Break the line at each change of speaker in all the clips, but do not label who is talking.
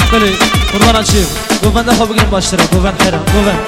بله قربان چی گفتن دخوا بگیریم باشتره گفتن خیرم گفتن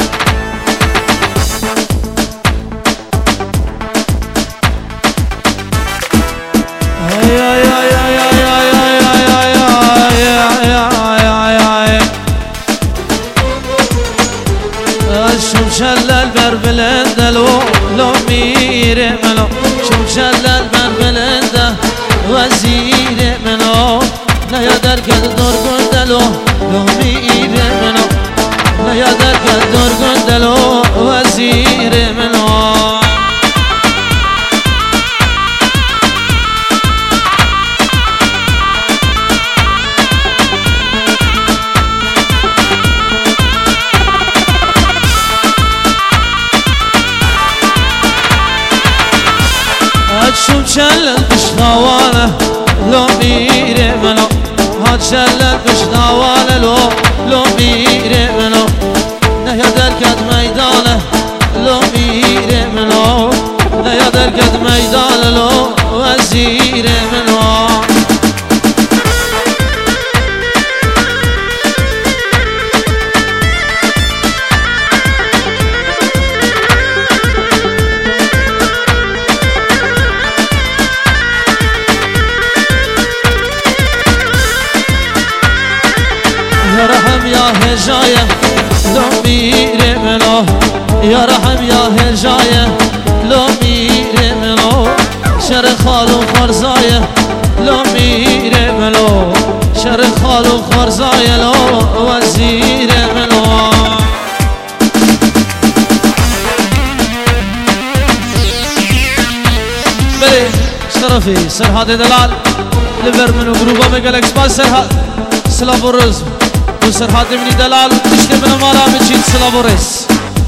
شمشلل بر بلنده لو میره منو شمشلل بر بلنده وزیر منو نیادر کد دور گندلو لو میره منو نیادر کد دور گندلو وزیر منو شوم شلل بشنوانه لو میره منو هاد شلل بشنوانه لو میره منو نیادر کد میدانه لو میره منو نیادر کد میدانه لو وزیر منو يا رحم يا هجاية لو ميري منو يا رحم يا هجاية لو ميري منو شر خالو خرزاية لو ميري منو شر خالو خرزاية لو وزير منو بلي شرفي سرحاد دلال لبر منو گروبا مگل اکسپاس سرحاد سلاف و رزم و سرحاد منی دلال تشتی منو مارا بچید سلاف و رز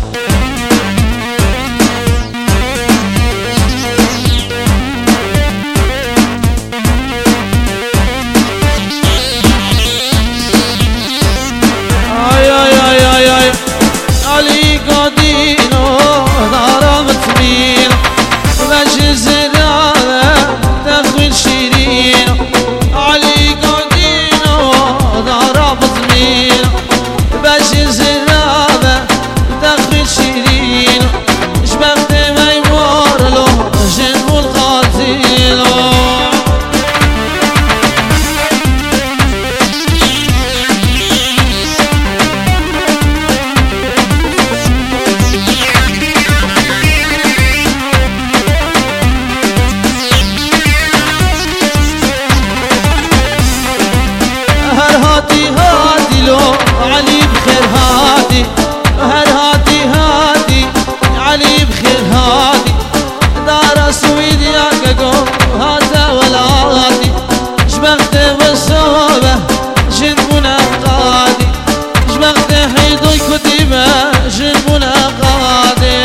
آی آی آی آی آی علی قدینو دارم تمین و جزرانه تخوین شیرین علی قدینو دارم تمین و جزرانه تخوین شیرین شبخت میمارلو جنب القاتلو علي بخير هادي هر هادي هادي علي بخير هادي دار سويد يا كاكو هذا ولا هادي شبخت بالصوبة جنبنا قادي شبخت حيدو كتيبة جنبنا قادي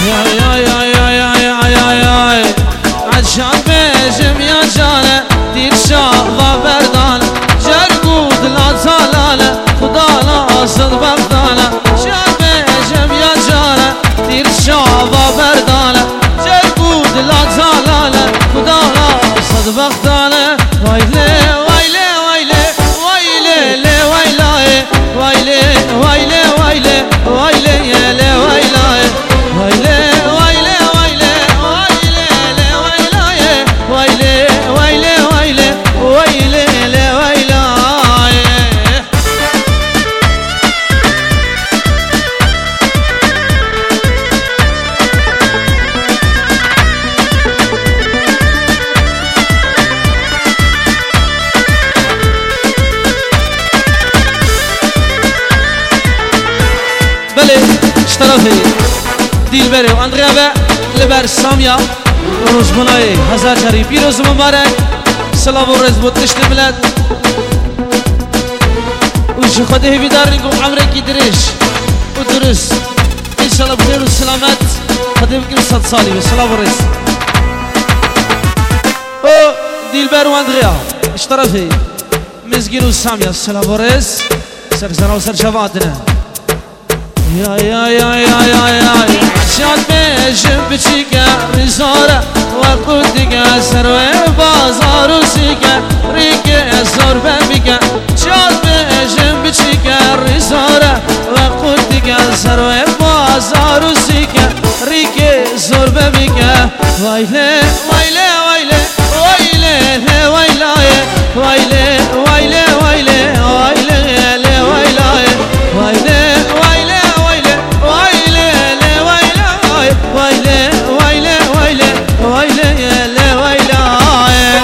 عجب بجم يا جانه دير شاوة بردانه جرقود لا زلالة خدا لا صد بغدانه عجب بجم يا جانه دير شاوة بردانه جرقود لا زلالة خدا لا صد بغدانه ويلي ويلي ويلي ويلي لي ويلاي ويلي ويلي ويلي ويلي يا لي ويلاي ويلي ويلي ويلي ويلي لي ويلاي ويلي ويلي ويلي ويلي لي ويلاي بله اشترافي ديل بري واندريا با لبر ساميا روز بناي هزار جاري بيروز مبارك سلام ورز بوتشت ملت وش خده بيدار نقول عمرك يدرش ودرس ان شاء الله بخير والسلامات خده بكم 100 صالي بالسلام ورز او ديل بري واندريا اشترافي مزجين وساميا سلام ورز سرزنا وسرشفاتنا يا يا يا يا يا يا شاد بيجم بچيكا رزارة وقوديكا سروي بازار وسيكا ريكا زور بابيكا شاد بيجم بچيكا رزارة وقوديكا سروي بازار وسيكا ريكا زور بابيكا ويلي ويلي ويلي ويلي ويلاي ويلي ويلي ويلي ويلي ويلاي ويلي ويلي ويلي ويلي ويلي يا ويلي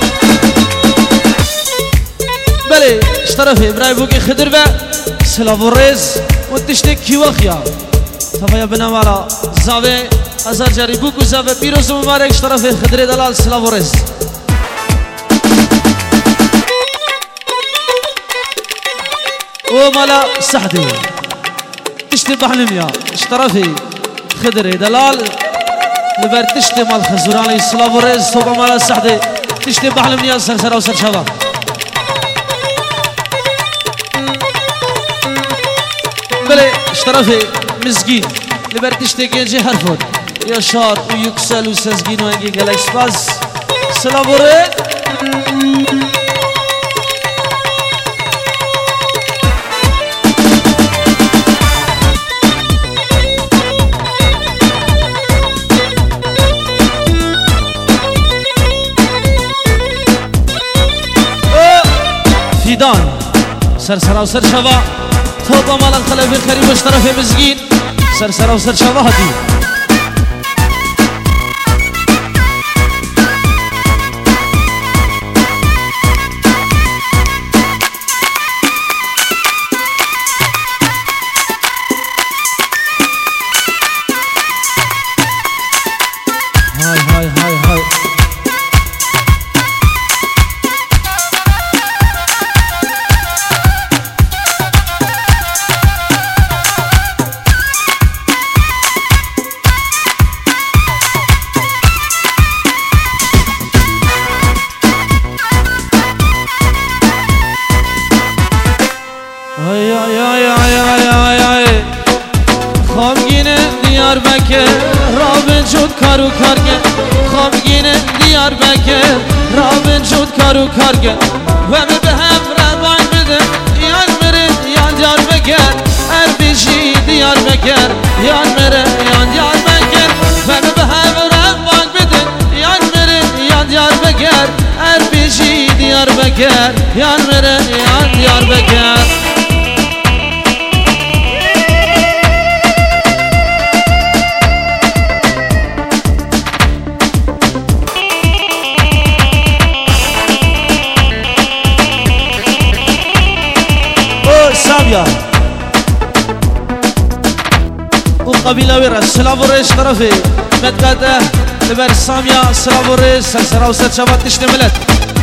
بلي اشترفي براي بوكي خدر با سلافو الرز وتشتكي وخيا تفايا بنامارا زاوي هزار جاري بوكو زاوي بيروز مبارك اشترفي خدري دلال سلافو الرز ومالا سحدي تشتي بحلميا اشترفي خدري دلال لبر تشتي مال خزوراني سلافو ريز صوبا مالا سحدي تشتي بحلم نياز سرسرا وسر شبا بلي اشترفي مزقين لبر تشتي كينجي هرفود يشار ويكسل وسزقين وانجي جالاكس باز سلافو ريز فيدان سرسرا وسر شبا توبا مالا الخلفي الكريم واشترف مزقين سرسرا وسر شبا هدي هاي هاي هاي هاي رابن شد کارو کارگه خامگینه دیار بکر رابن شد کارو کارگه و می به هم روان بده یان مره یان دیار بکر هر بیشی دیار بکر یان مره یان دیار بکر و می به هم روان بده یان مره یان دیار بکر هر بیشی دیار بکر یان مره یان دیار بکر ساميا وقبيلة ويرا سلافو ريش طرفي متقاده لبر ساميا سلافو ريش سلسرا وسط شبات تشتملت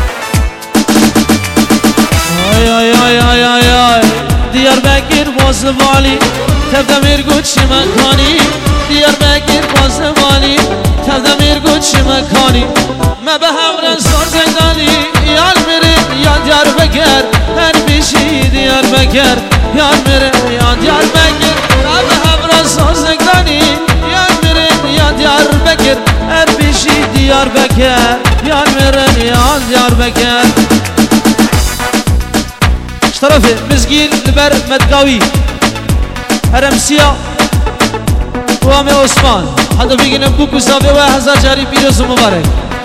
آي آي آي آي آي آي ديار بكر باز بالي تبدا ميرقود شي مكاني ديار بكر چه مکانی ما به همراه سازندانی یار میره یا دیار بگر هر بیشی دیار بگر یار میره یا دیار بگر ما به همراه سازندانی یار میره یا دیار بگر هر بیشی دیار بگر یار میره یا دیار بگر طرف مزگین لبر مدقاوی هرم سیا وام عثمان حتی بگینم بوکو صافی و هزار جاری پیروز و مبارک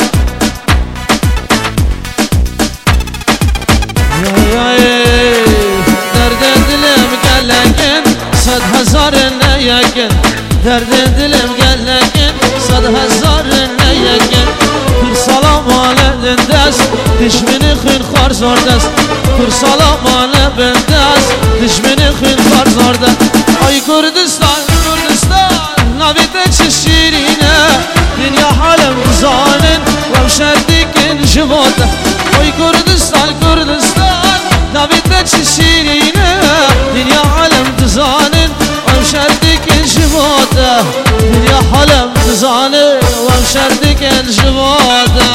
درد دلم گلگن 100,000 نیگن درد دلم گلگن 100,000 نیگن پر سلام آله دست دشمن خون خوار زار دست پر سلام آله دست دشمن خون خوار زار دست آی کردستان کردستان نبیده چه شیرینه دنیا حالم زانن و شردکن جواده آی کردستان کردستان نبیده چه شیرینه دنیا حالم زانن و شردکن جواده دنیا حالم زانن و شردکن جواده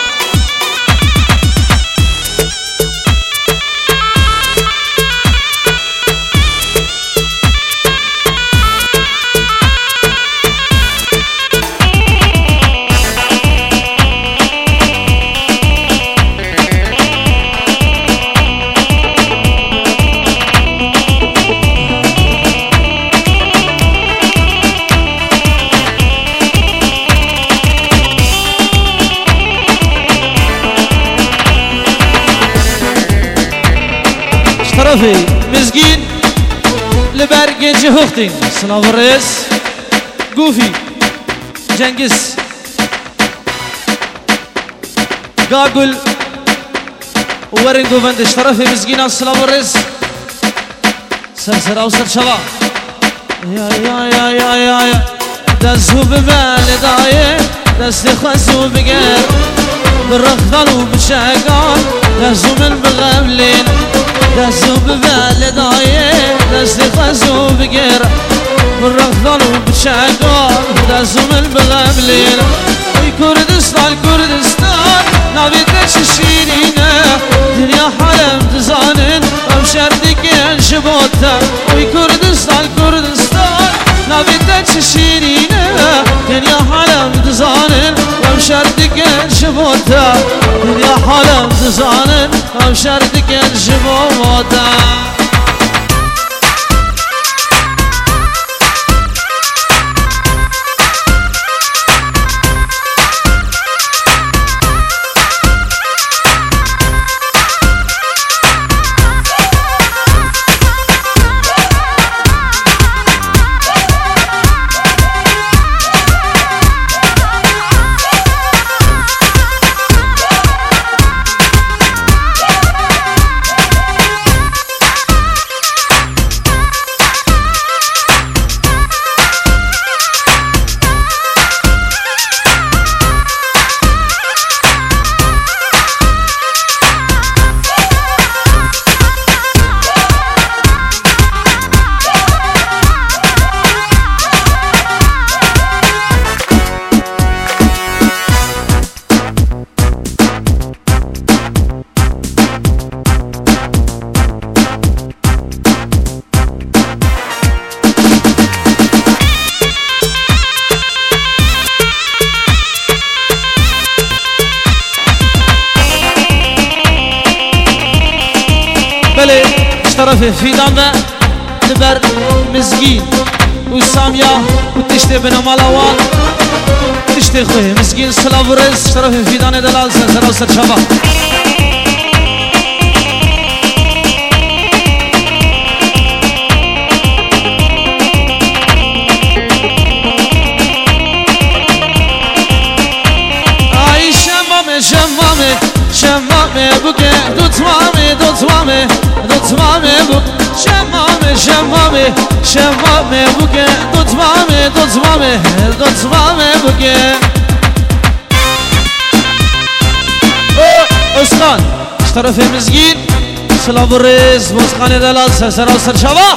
طرفي مسكين لبرق جهوختين سلاف الرئيس قوفي جنجس قاقل ورنقو فندش طرفي مسكين سلاف الرئيس سرسرا وسر شبا يا دزو ببالي دايه دست خسو بقر بالرخضان وبشاقان دزو من بغبلين دزو ببالدايه دست خزو بقر بالرخضان وبشاقان دزو من بغبلين وي كردستان كردستان نبيتش شيرينه دنيا حالم تزانن ومشردكين شبوته وي كردستان كردستان نبيتش شيرينه دنيا حالم تزانن ومشردكين شبوته دنيا حالم تزانن ومشردكين شبوته طرف في دامه لبر مسكين وسامية وتشتي بنا مالوان تشتي خوي مسكين سلاف رز طرف في دانه دلال سر سر شباب ay şemmame şemmame şemmame buke tutmame bu şemmame buke tutmame buke Özkan şu tarafımız gir Slavuriz Bozkane Delal Sersera Serşava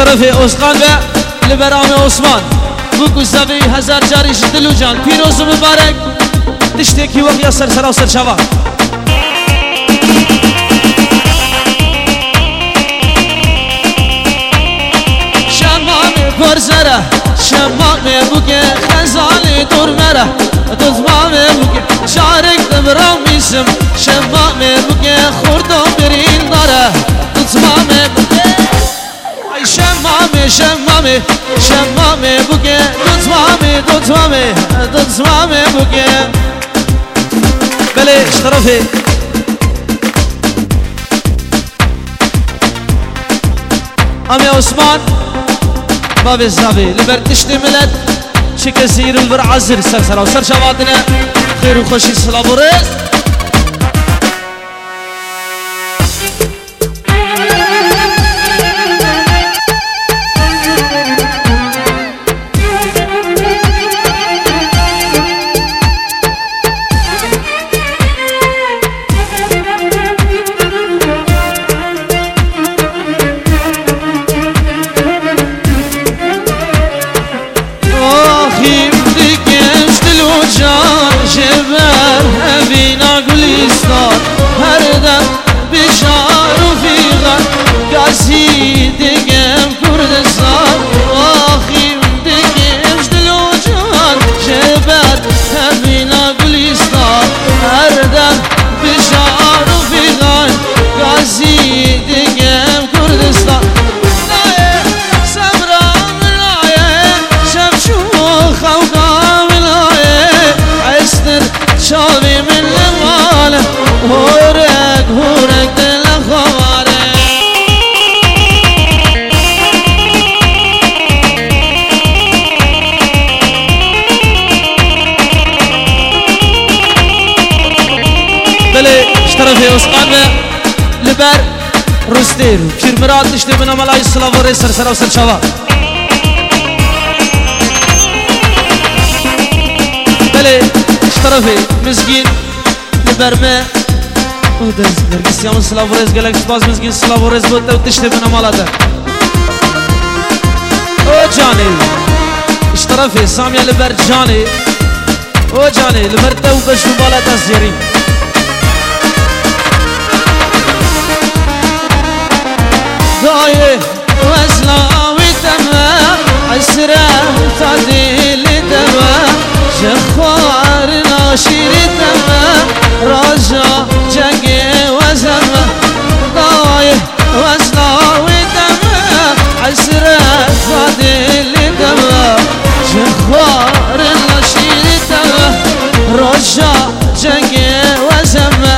طرف اسقان و لبرام عثمان بو زوی هزار جاری دلو جان پیروز و مبارک تشتکی وقت سر و سر شوا شمام پرزره شمام بوگه خزانه دور مره دزمام بوگه شارک دبرام میشم شمام بوگه خوردم برین داره دزمام بوگه ای شمام بوگه دزمام بوگه بله اشترافه امی عثمان باب الزاوي لبرتشتي ملت شكزير البرعزر سرسرة وسر شباتنا خير وخشي سلابوريس لبر رستير كير مراد تشتي بنا ملاي سلاوري سرسرة وسر شوا بله اشترافي مسكين لبر ما ودز نرجس يوم سلاوريز قالك سباز مسكين سلاوريز بوتا وتشتي بنا ملاته او جاني اشترافي سامية لبر جاني او جاني لبر تو بشو ملاته زيري دايه وزلاوي تمام عسرة تعديل تمام شخوار ناشير تمام رجع جاقي وزمة دايه وزلاوي تمام عسرة تعديل تمام شخوار ناشير تمام رجع جاقي وزمة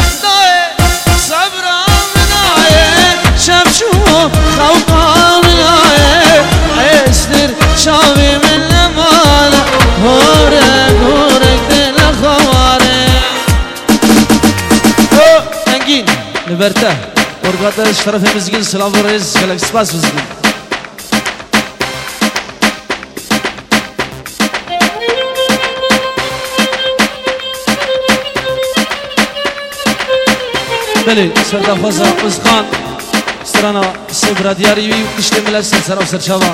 خوقا منايه عسر شاوي من المالا هورك دل خواره او انگين لبرته ورقاته شرف مزگين سلام و رئيس خلق سپاس مزگين بله سردافازا ازخان سرانا سبرا دیاری وی کشته ملت سر و سر شوا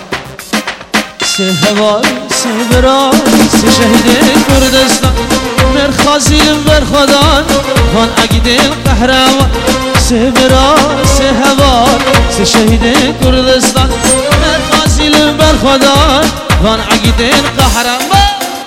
سهوال سبرا سشهید کردستان مرخازیم بر خدان وان اگیدل قهرمان سبرا سهوال سشهید کردستان مرخازیم بر خدان وان اگیدل قهرمان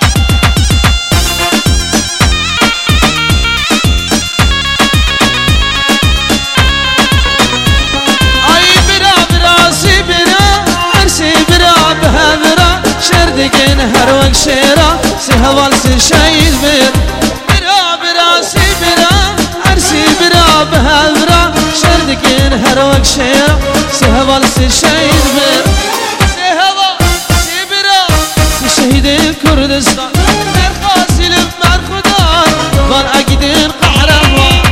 شردگین هر وقت شیرا سهوال شهید بر برا برا سی برا عرسی برا بهورا شردگین هر وقت شیرا سهوال شهید بر سهوال سی برا شهید کردستان مرخازی لمر خدان وان اگیدین قهرمان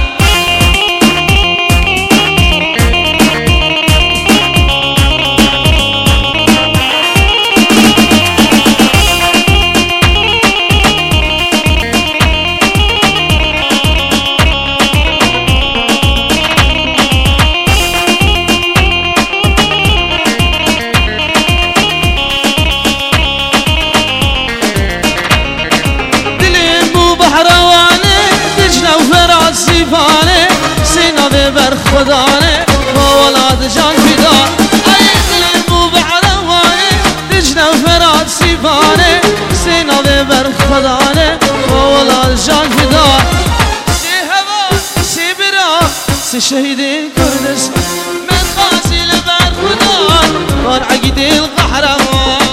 خدانه وولاد جان فدا ای دل بو بعروانه دجنه فرات سیبانه سیناوی بر خدانه وولاد جان فدا سی هوا سی برا سی شهید کردستان من قاسي لبر خدا وار عقيد القهرمان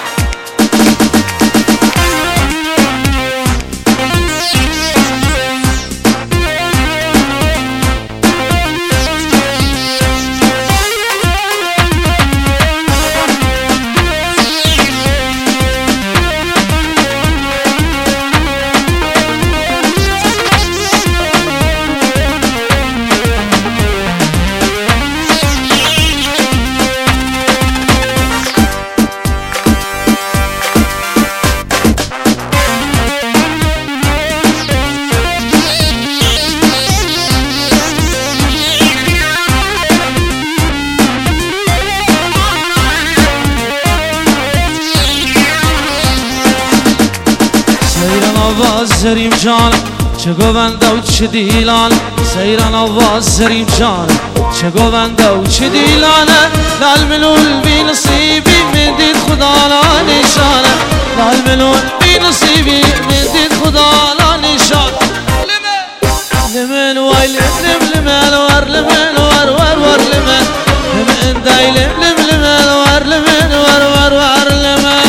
زریم جان چه گوونده و چه دیلان سیران آواز زریم جان چه گوونده و چه دیلانه لال ملول بی نصیبی من دید خدا لا نشانه لال ملول بی نصیبی من دید خدا لا نشان لمن وای لمن ور لمن ور لمن لمن دای لمن ور لمن ور لمن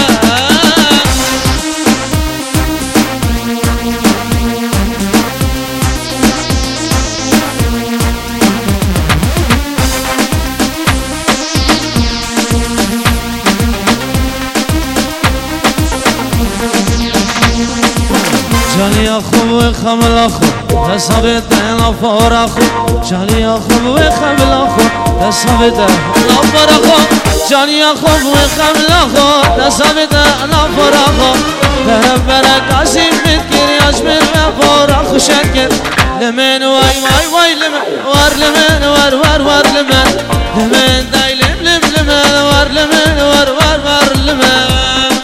جانی خوب و خمل خوب حسابت نفر خوب جانی خوب و خمل خوب حسابت نفر خوب جانی خوب و خمل خوب حسابت نفر خوب در برکاسی می‌کری آشمیر مفر خوشکر لمن وای لمن ور لمن لمن دای لمن ور لمن ور لمن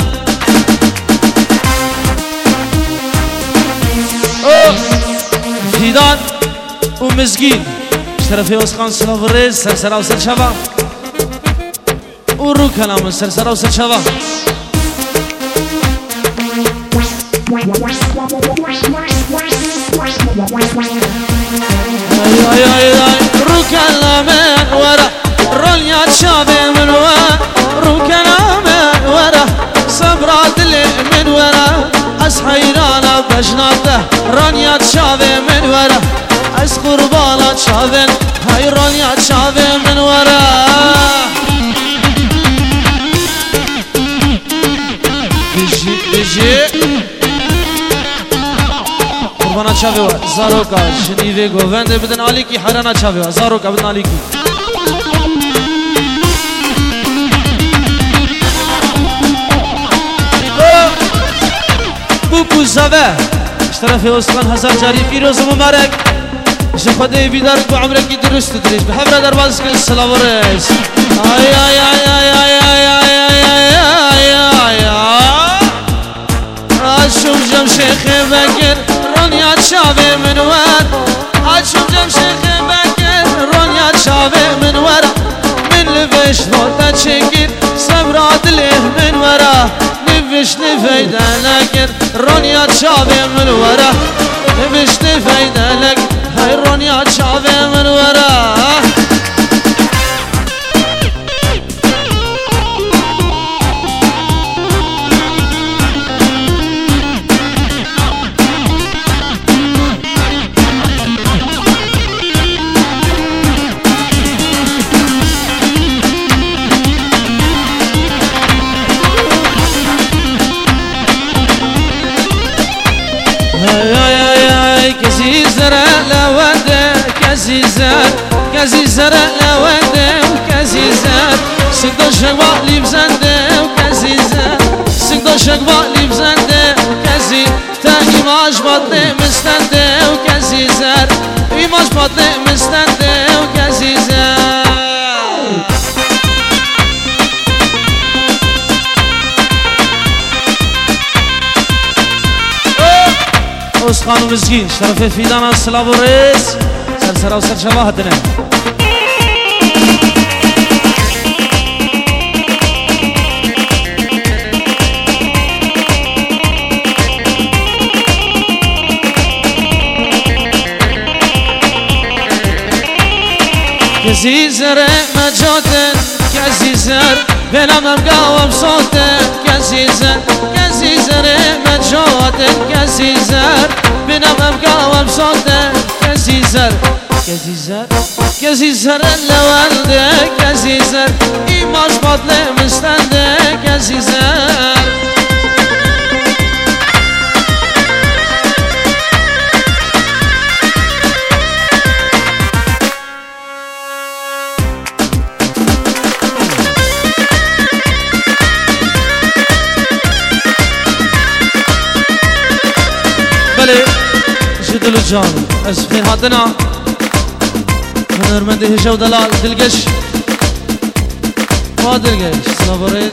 فیدان و مزگین شرفی اسخان سلاو ریز سرسرا و سرچوا و رو کلام سرسرا و سرچوا رو کلام ورا رولیات شابه من رو کلام ورا صبرات دل من ورا از حیرانا بجناته رانیات شاوه من ورا از قربانات شاوه های رانیات شاوه من ورا بجی قربانات شاوه ورا زاروکا شنیوه گوونده بدن آلی کی حرانات شاوه ورا زاروکا بدن آلی کی بوکو زوه اشترف اسخان هزار جاری پیروز مبارک خدای بیدار کو عمرکی درست دریش به حبر درواز کن سلام ریس آی آی آی آی آی آی آی آی آی آشوم جم شیخ بکر رونیات شاوه منور آشوم جم شیخ بکر رونیات شاوه منور من لفش روتا چکر صبرات له منورا نفش نفيدة لك رونيات شاوه منورا نفش نفيدة لك هاي رونيات شاوه منورا كزي زرع لونده وكزي زاد سكدو شقبا لي بزنده وكزي زاد سكدو شقبا لي بزنده وكزي تاقي ماش بطني مستنده وكزي زاد اي ماش بطني مستنده وكزي زاد اسخان ومسكين شرف فيدانا السلام وريس سرسرا وسر شباهتنا كزي زر مجاتن كزي زر بنام قاوم صوتن كزي زر مجاتن كزي زر بنام قاوم صوتن كزي زر كزي زر لوالده كزي زر إيماش بطل مستنده كزي زر بله جدل الجان اسفين هاتنا هنرمنده هجو دلال دلقش ما دلقش صبرت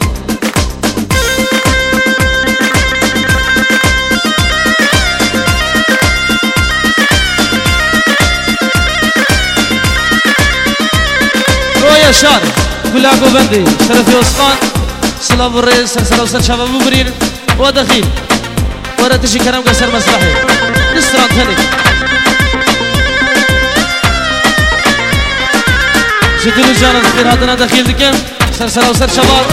رويا شار كلاكو بندي شرفي عثمان سلام الرئيس سلسلة وسر شباب مبرين ودخيل ورا تجي كلام قصر مسرحي نستران ثاني جدل الجانب خير هاتنا دخيل دكم سلسلة وسر شباب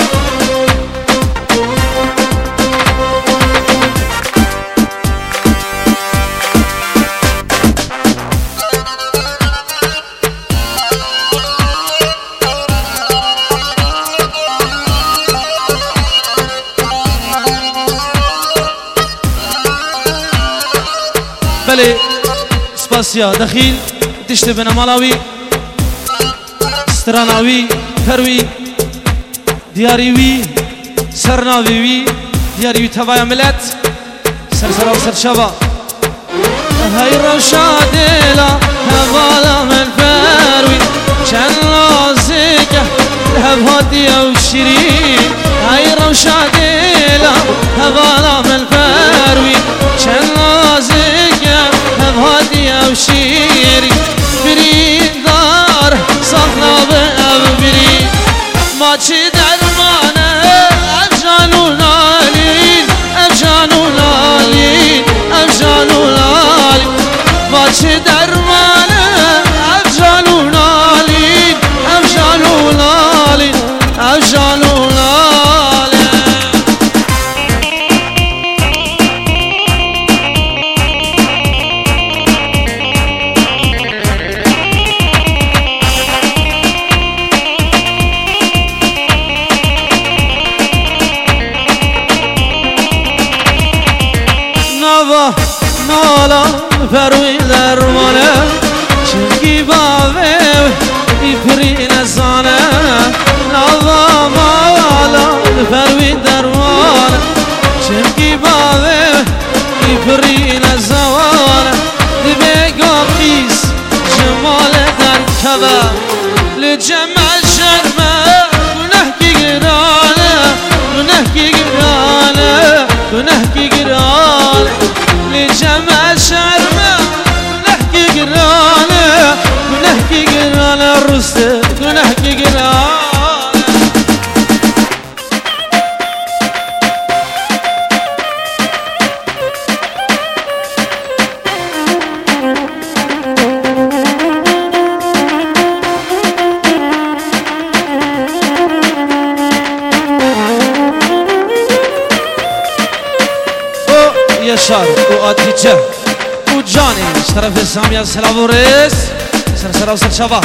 بله سپاسیا دخیل تشت بنا مالاوی ستراناوی پروی دیاریوی سرناویوی دیاریوی توایا ملت سرسرا و سرشابا هی روشادیلا هوالا من پروی چند لازکه لحباتی او شیرین هی روشادیلا هوالا من پروی چند لازکه هادي او شيري بريد دار صخنا بأبري ما تشد درمانه افجانو لالين افجانو لالين افجانو لالين ما تشد درمانه افجانو لالين افجانو لالين افجانو لالين نالا فروی درمانه چنگی باوه ایپری نزانه نالا مالا فروی درمانه چنگی باوه ایپری نزانه دبگا قیس جمال در کبه لجمع شرمه گناه کی گرانه گناه کی گرانه گناه کی گرانه لجمع شرمه نحكي قرانه ونحكي قرانه الرسل ونحكي قرانه يشار وأتيجه وجاني اشترف السامية سلافوريس سرسرة وسر شباب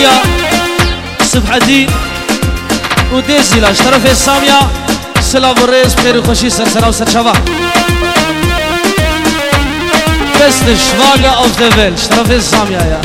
سامية صبح الدين وديزي لاش طرف السامية سلاف الرئيس بخير وخشي سرسرة وسرشبه beste Schwager auf der Welt طرف السامية يا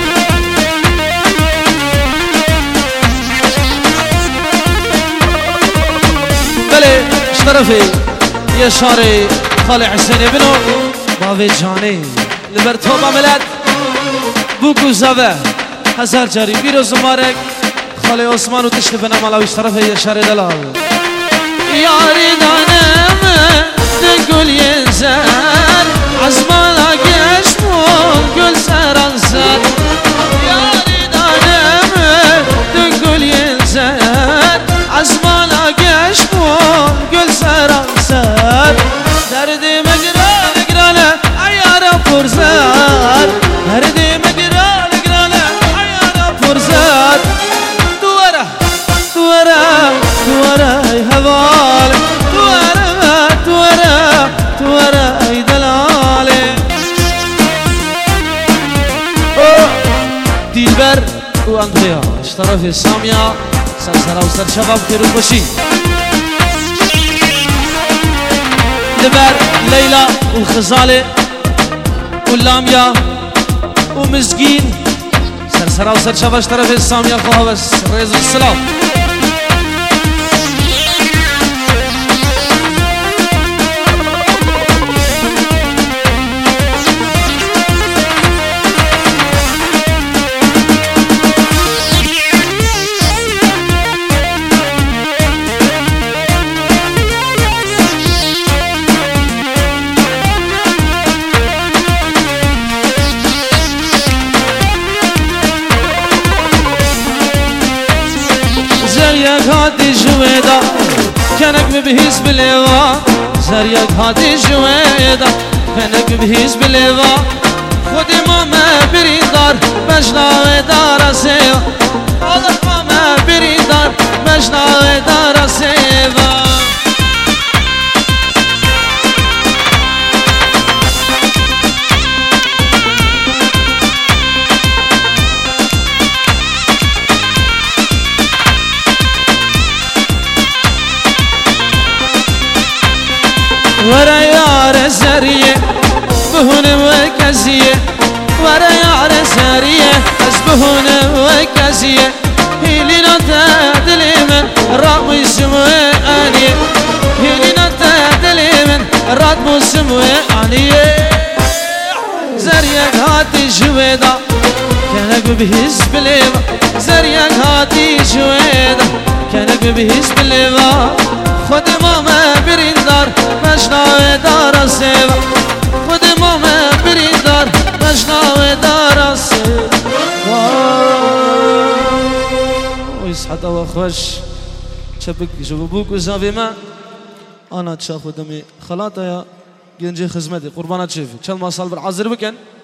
بله شرفي يا شاري خالي حسين ابنو باوي جاني لبرتوبة ملت بوكو زبه هزار جاري بيروز مبارك خالي عثمان وتشرف انا ملاويش طرفي يا شاري دلال ياري دانم تقول ينزل عزمانا قشمون قل سرنسل ياري دانم تقول ينزل عزمانا قشمون قل سرنسل دردي مقرا لقرانا عيارة فرزات دردي مقرا لقرانا عيارة فرزات دوره دوره دوره هذال دوره دوره دوره دلالي ديلبر واندريا اشترف السامية سرسرة وسر شباب خير وخشي لبر ليلى والخزالة واللامية ومسكين سرسرة وسر شباب اشترف السامية خوها بس رئيس السلام هادي جويدا كانك ببهيز بالإيوان زريك هادي جويدا كانك ببهيز بالإيوان خودي ماما بريدار مجنا دار سيوا الله ماما بريدار مجنا دار سيوا ورا يار زريه بهون وكزيه ورا يار زريه بهون وكزيه هيلي نتادلي من رب اسمه اني هيلي نتادلي من رب اسمه اني زريك هاتي جويدا كانك بهز بليفا زريك هاتي جويدا كانك بهز بليفا خود ماما بريندار مجنا دار سيوا خود ماما بريندار مجنا دار سيوا ويصحى وخوش شبك جبوك وزافي ما انا تشاخد دمي خلاطة يا جنجي خزمتي قربانات شيفي ان شاء الله صال بالعذر بكن